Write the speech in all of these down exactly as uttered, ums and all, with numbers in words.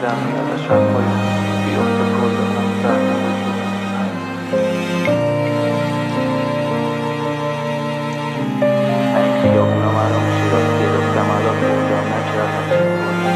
بدم میاد از شب‌های بیفته کل اون سرما به جونت. این خیابونا مرام شیراز گرفتم الان پیدا نکردم چه کنم.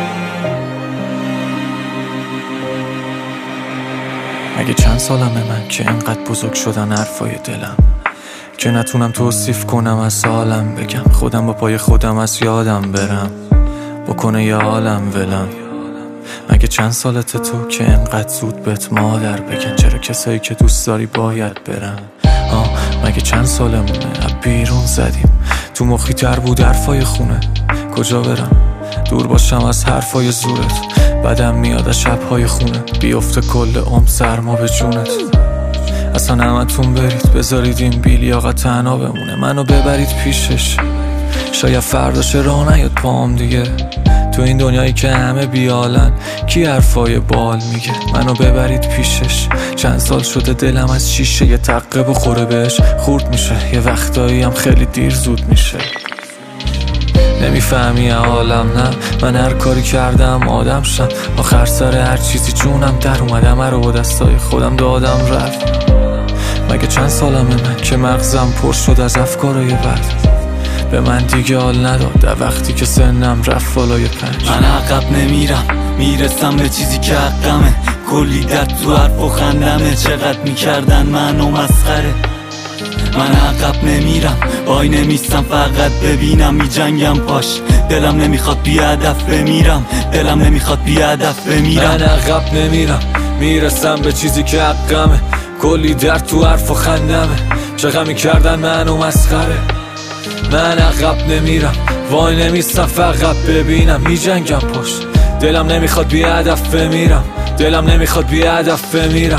مگه چند سالمه من که انقدر بزرگ شدن حرفای دلم، که نتونم توصیف کنم از حالم بگم، خودم با پای خودم از یادم برم، بکنه یه عالم ولم. مگه چند سالت تو که انقدر زود بهت مادر بگن چرا کسایی که دوست داری باید برن. آه مگه چند سالمونه از بیرون زدیم تو مخی تر بود حرفای خونه، کجا برم دور باشم از حرفای زورت، بدم میاد از شبهای خونه بیفته کل عمر سرما به جونت. اصلا همتون برید بذارید این بیلیاقا تنها بمونه، منو ببرید پیشش شاید فرداش راه نیاد پام دیگه. تو این دنیایی که همه بیالن کی حرفای بال میگه، منو ببرید پیشش. چند سال شده دلم از شیشه یه تقه بخوره بهش خورد میشه، یه وقتایی هم خیلی دیر زود میشه. نمیفهمی عالم نه من هر کاری کردم آدم شم، آخر سر هر چیزی جونم در اومدم رو با دستای خودم دادم رفت. مگه چند سالمه من که مغزم پر شد از افکارای بد، به من دیگه حال نداد در وقتی که سنم رفت بالای پنج. من عقب نمیرم میرسم به چیزی که حقمه، کلی درد تو حرف و خندمه، چقدر میکردن منو مسخره. من عقب نمیرم وای نمیستم فقط ببینم میجنگم پاش، دلم نمیخواد بی هدف بمیرم، دلم نمیخواد بی هدف بمیرم. من عقب نمیرم میرسم به چیزی که حقمه، کلی درد تو حرف و خندمه، چقدر میکردن منو مسخره. من عقب نمیرم وای نمیستم فقط ببینم میجنگم پشت، دلم نمیخواد بی هدف بمیرم، دلم نمیخواد بی هدف بمیرم.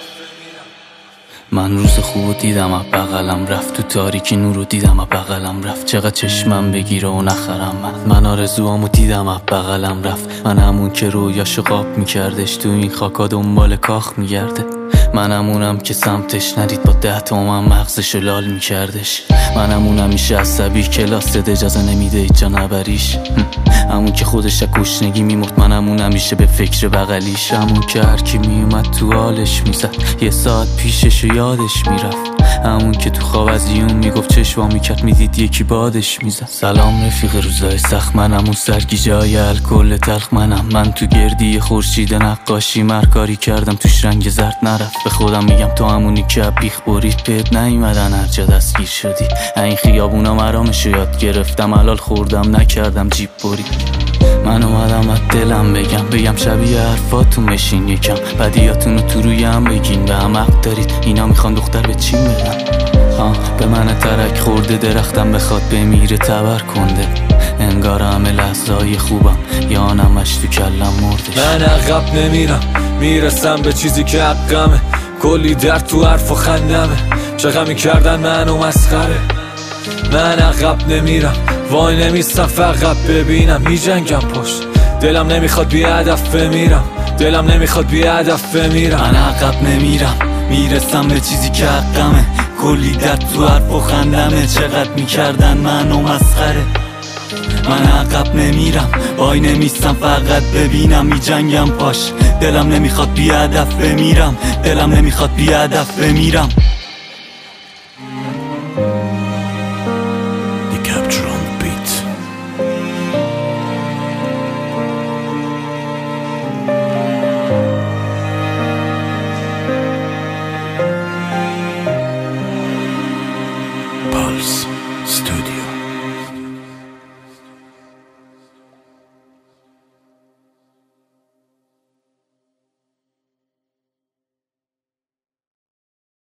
من روز خوبو دیدم از بغلم رفت، تو تاریکی نورو دیدم از بغلم رفت، چقدر چشمم بگیره و نخرم من. من آرزوامو دیدم از بغلم رفت، من همون که رویاشو قاب میکردش تو این خاکا دنبال کاخ میگرده. من همونم که سمتش ندید با ده تومن مغزشو لال میکردش. من همونم میشه عصبی کلاس داده اجازه نمیده ایجا نبریش، همون که خودش کشنگی میمرد. من همونم میشه به فکر بغلیش، همون که هرکی میومد تو حالش میزد یه ساعت پیششو یادش میرفت، همون که تو خواب از یون میگفت چشوا میکرد میدید یکی بادش میزد. سلام رفیق روزای سخت، من همون سرگیجای الکل تلخ، منم من تو گردی خورشید نقاشی مرکاری کردم توش رنگ زرد نرفت. به خودم میگم تو همونی که بیخ برید بهت نیومدن هر جا دستگیر شدی. این خیابونا مرامشو یاد گرفتم حلال خوردم نکردم جیب برید. من اومدم از دلم بگم بگم شبیه حرفاتون بشین یکم، بدیاتونو تو روی هم بگین به هم حق دارید، اینا میخوان دختر به چین بدن. ها به من ترک خورده درختم بخواد بمیره تبر کنده، انگار همه لحظه‌های خوبم یا نمش تو کلم مردش. من عقب نمیرم میرسم به چیزی که حقمه، کلی درد تو حرف و خندمه، چقدر میکردن منو مسخره. من عقب نمیرم وای نمیستم فقط ببینم میجنگم پشت، دلم نمیخواد بی هدف بمیرم، دلم نمیخواد بی هدف بمیرم. من عقب نمیرم میرسم به چیزی که حقمه، کلی درد تو حرف و خندمه، چقدر میکردن منو مسخره. من عقب نمیرم وای نمیستم فقط ببینم میجنگم پاش، دلم نمیخواد بی هدف بمیرم، دلم نمیخواد بی هدف بمیرم.